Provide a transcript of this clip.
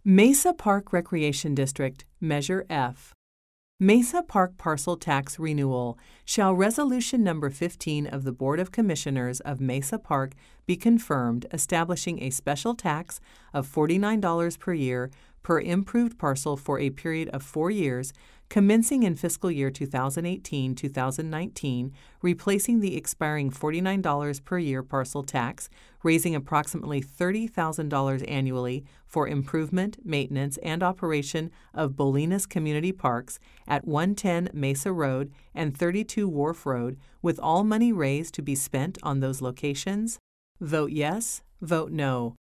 Mesa Park Recreation District, Measure F. Mesa Park Parcel Tax Renewal. Shall Resolution Number 15 of the Board of Commissioners of Mesa Park be confirmed, establishing a special tax of $49 per year per improved parcel for a period of 4 years, commencing in fiscal year 2018-2019, replacing the expiring $49 per year parcel tax, raising approximately $30,000 annually for improvement, maintenance, and operation of Bolinas Community Parks at 110 Mesa Road and 32 Wharf Road, with all money raised to be spent on those locations? Vote yes, vote no.